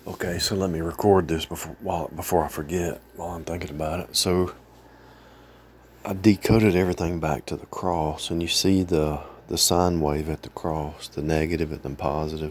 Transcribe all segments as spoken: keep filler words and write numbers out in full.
Okay, so let me record this before while before I forget while I'm thinking about it. So I decoded everything back to the cross, and you see the the sine wave at the cross, the negative and the positive.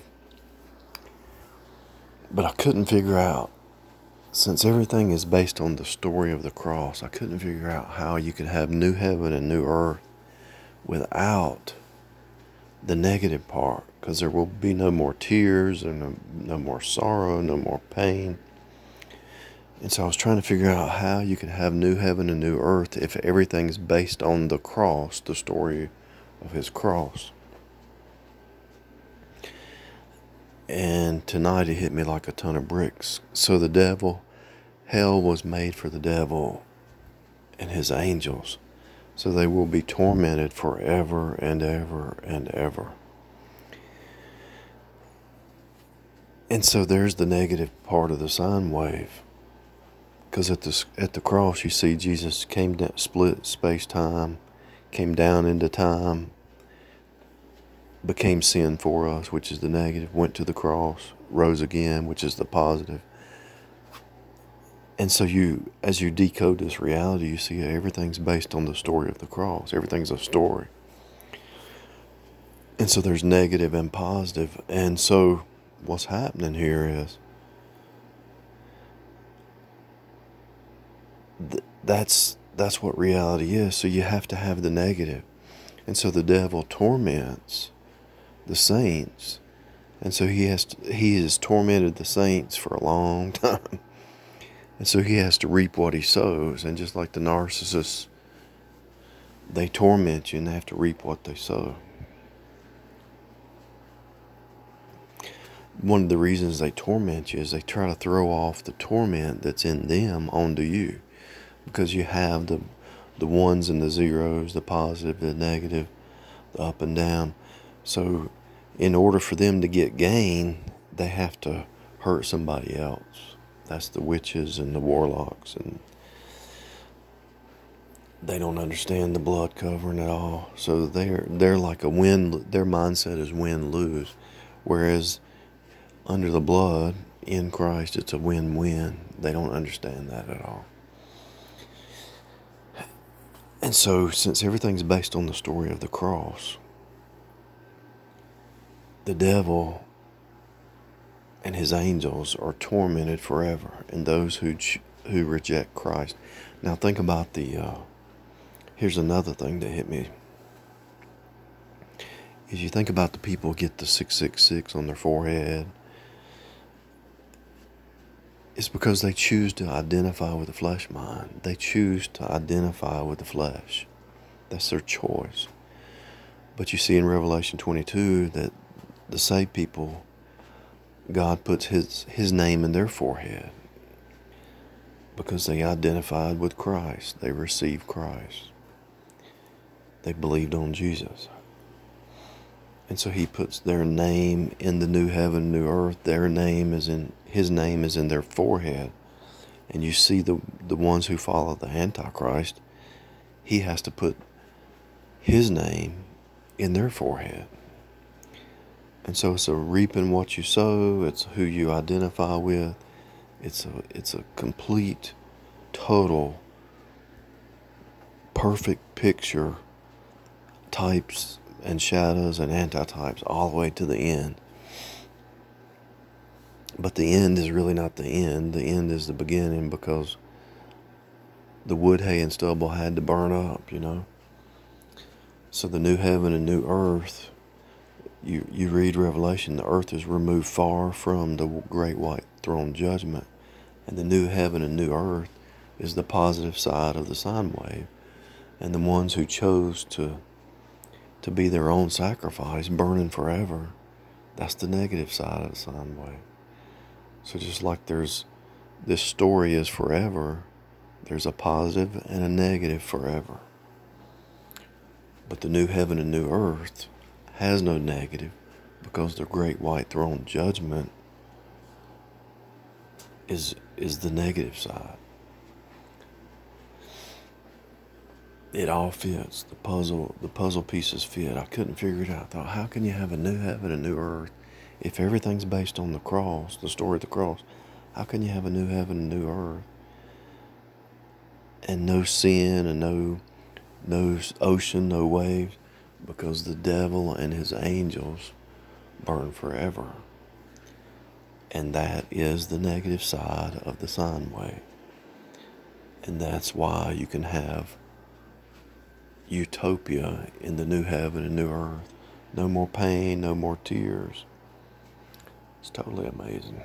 But I couldn't figure out, since everything is based on the story of the cross, I couldn't figure out how you could have new heaven and new earth without the negative part, because there will be no more tears and no, no more sorrow, no more pain. And so I was trying to figure out how you could have new heaven and new earth if everything's based on the cross, the story of his cross. And tonight it hit me like a ton of bricks. So the devil, hell was made for the devil and his angels. So they will be tormented forever and ever and ever. And so there's the negative part of the sine wave. Because at the, at the cross you see Jesus came down, split space-time, came down into time, became sin for us, which is the negative, went to the cross, rose again, which is the positive. And so you, as you decode this reality, you see everything's based on the story of the cross. Everything's a story. And so there's negative and positive. And so what's happening here is th- that's that's what reality is. So you have to have the negative. And so the devil torments the saints. And so he has to, he has tormented the saints for a long time. And so he has to reap what he sows. And just like the narcissists, they torment you and they have to reap what they sow. One of the reasons they torment you is they try to throw off the torment that's in them onto you. Because you have the the ones and the zeros, the positive, the negative, the up and down. So in order for them to get gain, they have to hurt somebody else. That's the witches and the warlocks, and they don't understand the blood covering at all. So they're they're like a win. Their mindset is win lose, whereas under the blood in Christ, it's a win win. They don't understand that at all. And so, since everything's based on the story of the cross, the devil and his angels are tormented forever, and those who ch- who reject Christ. Now think about the, uh, here's another thing that hit me. If you think about the people who get the six six six on their forehead, it's because they choose to identify with the flesh mind. They choose to identify with the flesh. That's their choice. But you see in Revelation twenty-two that the saved people, God puts his, his name in their forehead because they identified with Christ. They received Christ. They believed on Jesus. And so he puts their name in the new heaven, new earth. Their name is in, his name is in their forehead. And you see the, the ones who follow the Antichrist, he has to put his name in their forehead. And so it's a reaping what you sow. It's who you identify with. It's a, it's a complete, total, perfect picture, types and shadows and antitypes all the way to the end. But the end is really not the end. The end is the beginning, because the wood, hay, and stubble had to burn up, you know. So the new heaven and new earth, you, you read Revelation, the earth is removed far from the great white throne judgment. And the new heaven and new earth is the positive side of the sine wave. And the ones who chose to to be their own sacrifice, burning forever, that's the negative side of the sine wave. So just like there's, this story is forever, there's a positive and a negative forever. But the new heaven and new earth has no negative, because the great white throne judgment is is the negative side. It all fits. The puzzle, the puzzle pieces fit. I couldn't figure it out. I thought, how can you have a new heaven and new earth If everything's based on the cross, the story of the cross, how can you have a new heaven and new earth and no sin and no no ocean, no waves? Because the devil and his angels burn forever. And that is the negative side of the sine wave. And that's why you can have utopia in the new heaven and new earth. No more pain, no more tears. It's totally amazing.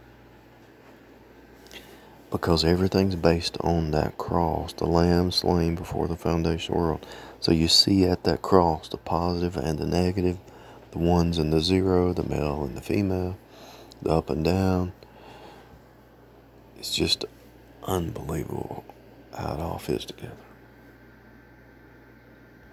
Because everything's based on that cross, the Lamb slain before the foundation of the world. So you see at that cross the positive and the negative, the ones and the zero, the male and the female, the up and down. It's just unbelievable how it all fits together.